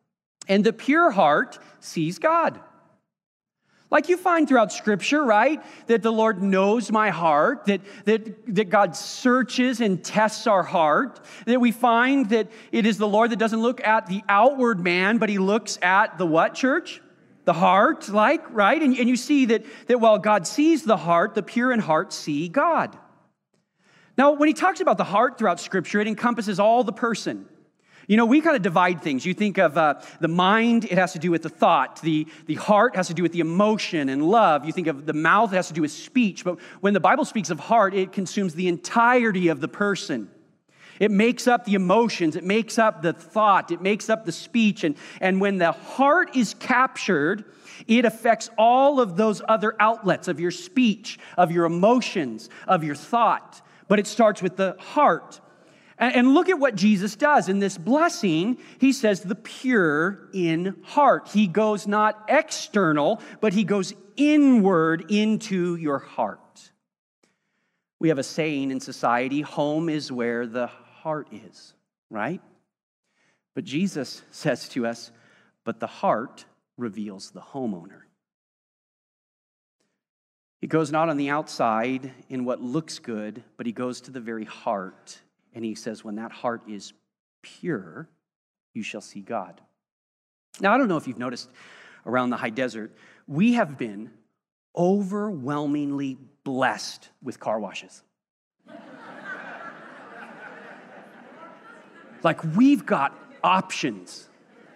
And the pure heart sees God. Like you find throughout Scripture, right? That the Lord knows my heart, that, that, that God searches and tests our heart, that we find that it is the Lord that doesn't look at the outward man, but he looks at the what, church? The heart, like, right? And, and you see that, that while God sees the heart, the pure in heart see God. Now, when he talks about the heart throughout Scripture, it encompasses all the person. You know, we kind of divide things. You think of uh, the mind, it has to do with the thought. The, the heart has to do with the emotion and love. You think of the mouth, it has to do with speech. But when the Bible speaks of heart, it consumes the entirety of the person. It makes up the emotions. It makes up the thought. It makes up the speech. And, and when the heart is captured, it affects all of those other outlets of your speech, of your emotions, of your thought. But it starts with the heart. And look at what Jesus does. In this blessing, he says the pure in heart. He goes not external, but he goes inward into your heart. We have a saying in society, home is where the heart is, right? But Jesus says to us, but the heart reveals the homeowner. He goes not on the outside in what looks good, but he goes to the very heart. And he says, when that heart is pure, you shall see God. Now, I don't know if you've noticed around the high desert, we have been overwhelmingly blessed with car washes. Like, we've got options.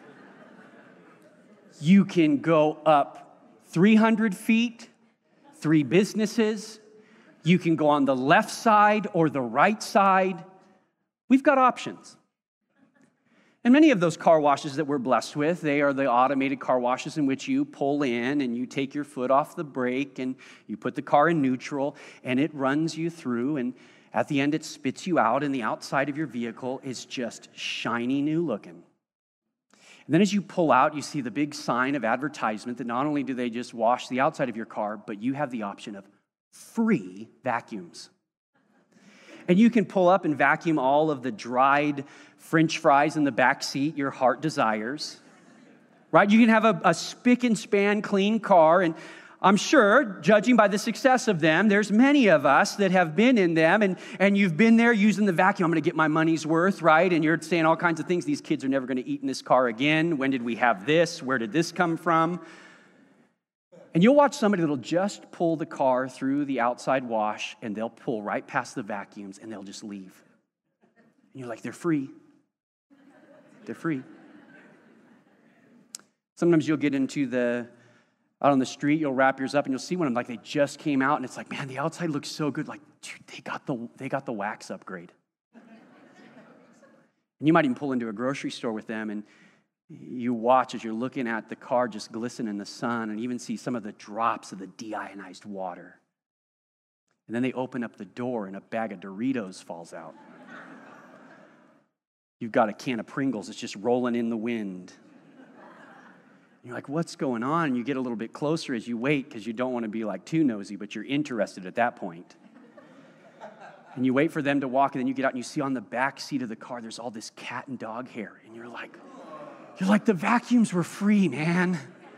You can go up three hundred feet, three businesses. You can go on the left side or the right side. We've got options. And many of those car washes that we're blessed with, they are the automated car washes in which you pull in and you take your foot off the brake and you put the car in neutral and it runs you through, and at the end it spits you out and the outside of your vehicle is just shiny new looking. And then as you pull out, you see the big sign of advertisement that not only do they just wash the outside of your car, but you have the option of free vacuums. And you can pull up and vacuum all of the dried French fries in the back seat your heart desires, right? You can have a, a spick and span clean car, and I'm sure, judging by the success of them, there's many of us that have been in them, and, and you've been there using the vacuum. I'm going to get my money's worth, right? And you're saying all kinds of things. These kids are never going to eat in this car again. When did we have this? Where did this come from? And you'll watch somebody that'll just pull the car through the outside wash, and they'll pull right past the vacuums, and they'll just leave. And you're like, they're free. They're free. Sometimes you'll get into the, out on the street, you'll wrap yours up, and you'll see one of them, like they just came out, and it's like, man, the outside looks so good. Like, dude, they got the, they got the wax upgrade. And you might even pull into a grocery store with them, and you watch as you're looking at the car just glisten in the sun and even see some of the drops of the deionized water. And then they open up the door and a bag of Doritos falls out. You've got a can of Pringles that's just rolling in the wind. And you're like, what's going on? And you get a little bit closer as you wait because you don't want to be like too nosy, but you're interested at that point. And you wait for them to walk, and then you get out and you see on the back seat of the car, there's all this cat and dog hair. And you're like, You're like, the vacuums were free, man.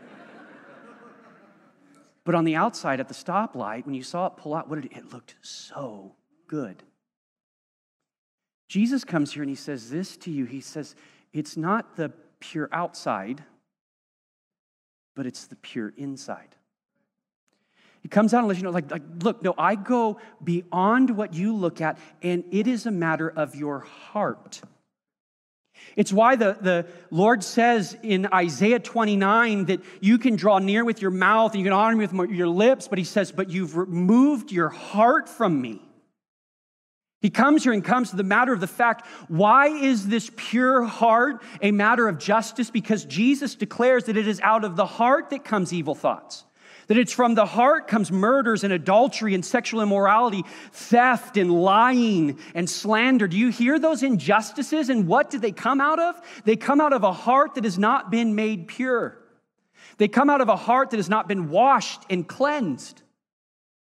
But on the outside at the stoplight, when you saw it pull out, what did it, it looked so good. Jesus comes here and he says this to you. He says, it's not the pure outside, but it's the pure inside. He comes out and lets you know, like, like, look, no, I go beyond what you look at, and it is a matter of your heart. It's why the, the Lord says in Isaiah twenty-nine that you can draw near with your mouth and you can honor me with your lips, but he says, but you've removed your heart from me. He comes here and comes to the matter of the fact, why is this pure heart a matter of justice? Because Jesus declares that it is out of the heart that comes evil thoughts. That it's from the heart comes murders and adultery and sexual immorality, theft and lying and slander. Do you hear those injustices? And what do they come out of? They come out of a heart that has not been made pure. They come out of a heart that has not been washed and cleansed.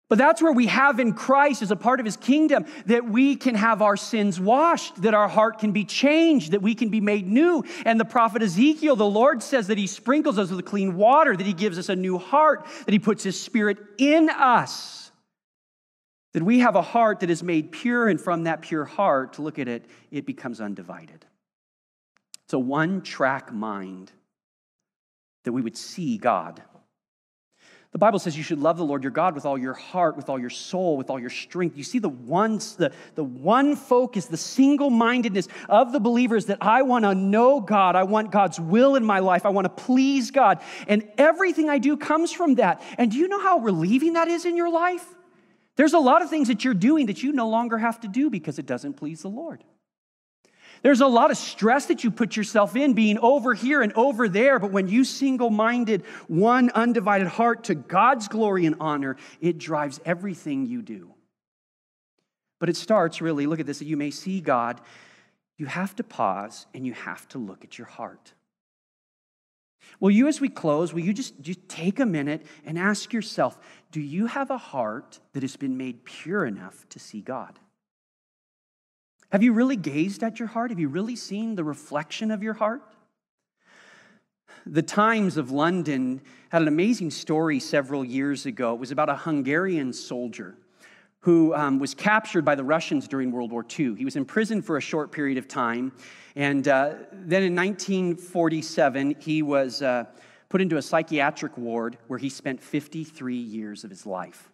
But that's where we have in Christ as a part of his kingdom, that we can have our sins washed, that our heart can be changed, that we can be made new. And the prophet Ezekiel, the Lord says that he sprinkles us with clean water, that he gives us a new heart, that he puts his Spirit in us, that we have a heart that is made pure, and from that pure heart, look at it, it becomes undivided. It's a one-track mind, that we would see God. The Bible says you should love the Lord your God with all your heart, with all your soul, with all your strength. You see the one, the, the one focus, the single-mindedness of the believers, that I want to know God. I want God's will in my life. I want to please God. And everything I do comes from that. And do you know how relieving that is in your life? There's a lot of things that you're doing that you no longer have to do because it doesn't please the Lord. There's a lot of stress that you put yourself in, being over here and over there, but when you single-minded, one undivided heart to God's glory and honor, it drives everything you do. But it starts really, look at this, that you may see God. You have to pause and you have to look at your heart. Will you, as we close, will you just, just take a minute and ask yourself, do you have a heart that has been made pure enough to see God? Have you really gazed at your heart? Have you really seen the reflection of your heart? The Times of London had an amazing story several years ago. It was about a Hungarian soldier who um, was captured by the Russians during World War Two. He was imprisoned for a short period of time, and uh, then in nineteen forty-seven, he was uh, put into a psychiatric ward where he spent fifty-three years of his life.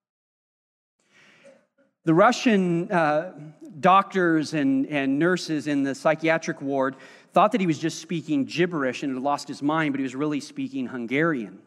The Russian uh, doctors and, and nurses in the psychiatric ward thought that he was just speaking gibberish and had lost his mind, but he was really speaking Hungarian.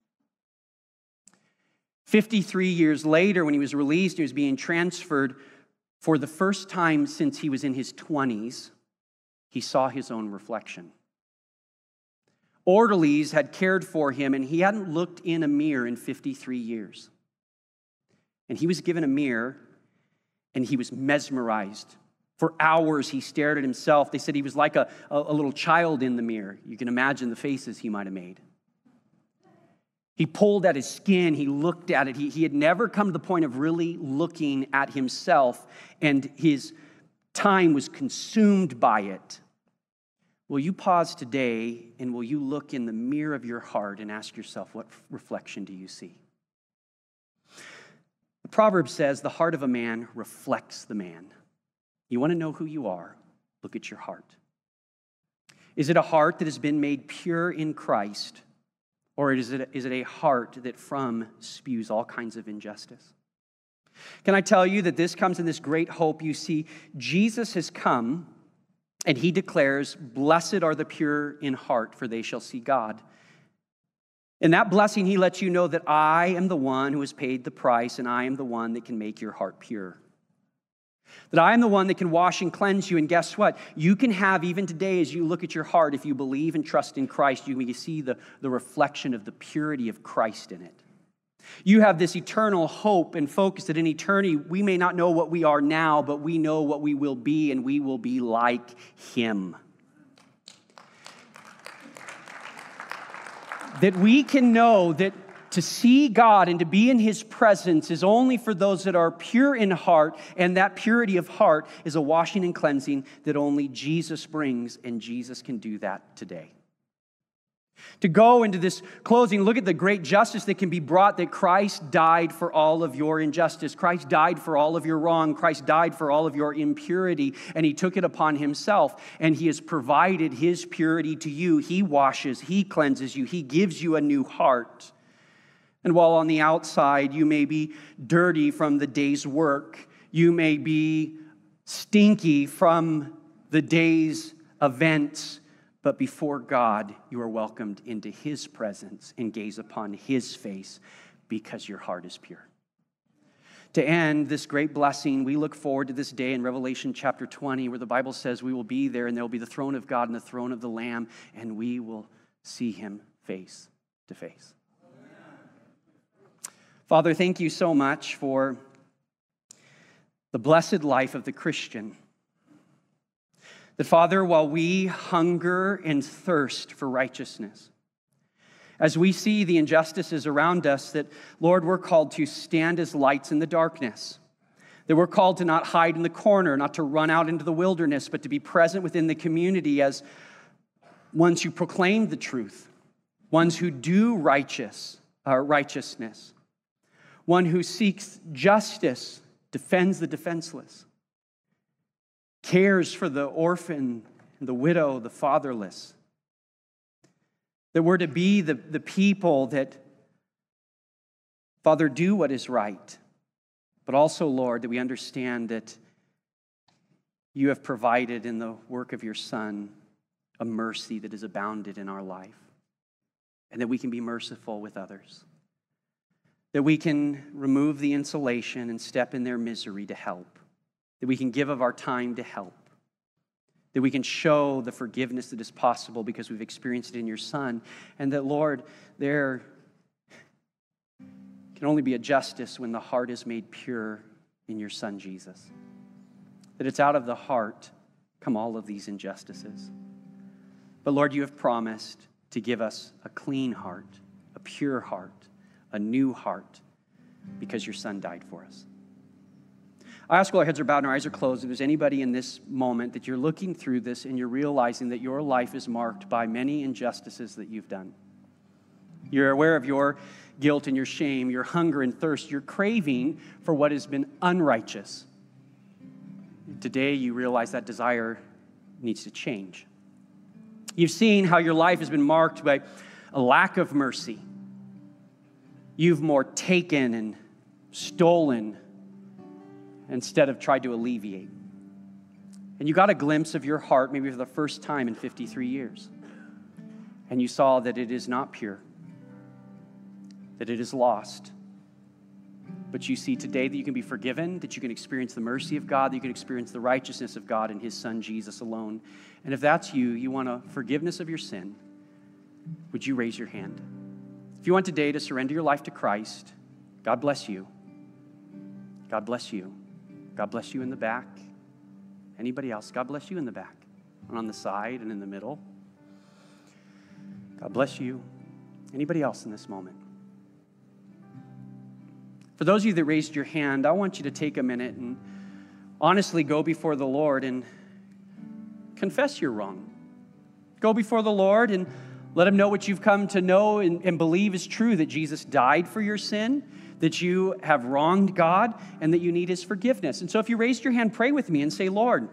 fifty-three years later, when he was released, he was being transferred. For the first time since he was in his twenties, he saw his own reflection. Orderlies had cared for him, and he hadn't looked in a mirror in fifty-three years. And he was given a mirror, and he was mesmerized. For hours, he stared at himself. They said he was like a, a, a little child in the mirror. You can imagine the faces he might have made. He pulled at his skin. He looked at it. He, he had never come to the point of really looking at himself, and his time was consumed by it. Will you pause today, and will you look in the mirror of your heart and ask yourself, what reflection do you see? The proverb says, the heart of a man reflects the man. You want to know who you are? Look at your heart. Is it a heart that has been made pure in Christ? Or is it, is it a heart that from spews all kinds of injustice? Can I tell you that this comes in this great hope? You see, Jesus has come, and he declares, blessed are the pure in heart, for they shall see God. In that blessing, he lets you know that I am the one who has paid the price, and I am the one that can make your heart pure. That I am the one that can wash and cleanse you. And guess what? You can have, even today, as you look at your heart, if you believe and trust in Christ, you can see the, the reflection of the purity of Christ in it. You have this eternal hope and focus that in eternity, we may not know what we are now, but we know what we will be, and we will be like him. That we can know that to see God and to be in his presence is only for those that are pure in heart, and that purity of heart is a washing and cleansing that only Jesus brings, and Jesus can do that today. To go into this closing, look at the great justice that can be brought, that Christ died for all of your injustice. Christ died for all of your wrong. Christ died for all of your impurity, and he took it upon himself, and he has provided his purity to you. He washes, he cleanses you, he gives you a new heart. And while on the outside you may be dirty from the day's work, you may be stinky from the day's events, but before God, you are welcomed into his presence and gaze upon his face because your heart is pure. To end this great blessing, we look forward to this day in Revelation chapter twenty, where the Bible says we will be there, and there will be the throne of God and the throne of the Lamb, and we will see him face to face. Father, thank you so much for the blessed life of the Christian. That, Father, while we hunger and thirst for righteousness, As we see the injustices around us, that, Lord, we're called to stand as lights in the darkness. That we're called to not hide in the corner, not to run out into the wilderness, but to be present within the community as ones who proclaim the truth, ones who do righteous, uh, righteousness, one who seeks justice, defends the defenseless, cares for the orphan, the widow, the fatherless. That we're to be the, the people that, Father, do what is right. But also, Lord, that we understand that you have provided in the work of your Son a mercy that is abounded in our life. And that we can be merciful with others. That we can remove the insulation and step in their misery to help. That we can give of our time to help. That we can show the forgiveness that is possible because we've experienced it in your Son. And that, Lord, there can only be a justice when the heart is made pure in your Son, Jesus. That it's out of the heart come all of these injustices. But Lord, you have promised to give us a clean heart, a pure heart, a new heart, because your Son died for us. I ask while our heads are bowed and our eyes are closed, if there's anybody in this moment that you're looking through this and you're realizing that your life is marked by many injustices that you've done. You're aware of your guilt and your shame, your hunger and thirst, your craving for what has been unrighteous. Today you realize that desire needs to change. You've seen how your life has been marked by a lack of mercy. You've more taken and stolen instead of tried to alleviate. And you got a glimpse of your heart maybe for the first time in fifty-three years. And you saw that it is not pure, that it is lost. But you see today that you can be forgiven, that you can experience the mercy of God, that you can experience the righteousness of God in his Son, Jesus alone. And if that's you, you want a forgiveness of your sin, would you raise your hand? If you want today to surrender your life to Christ, God bless you. God bless you. God bless you in the back. Anybody else? God bless you in the back and on the side and in the middle. God bless you. Anybody else in this moment? For those of you that raised your hand, I want you to take a minute and honestly go before the Lord and confess your wrong. Go before the Lord and let him know what you've come to know and, and believe is true, that Jesus died for your sin, that you have wronged God, and that you need his forgiveness. And so if you raised your hand, pray with me and say, Lord,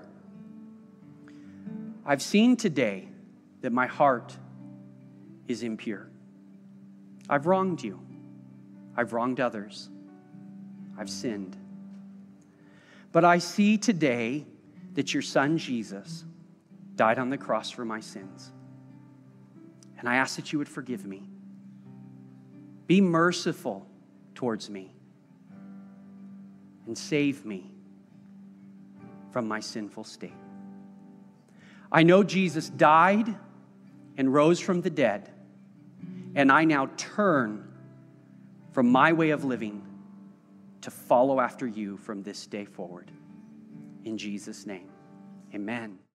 I've seen today that my heart is impure. I've wronged you. I've wronged others. I've sinned. But I see today that your Son, Jesus, died on the cross for my sins. And I ask that you would forgive me. Be merciful towards me and save me from my sinful state. I know Jesus died and rose from the dead, and I now turn from my way of living to follow after you from this day forward. In Jesus' name, amen.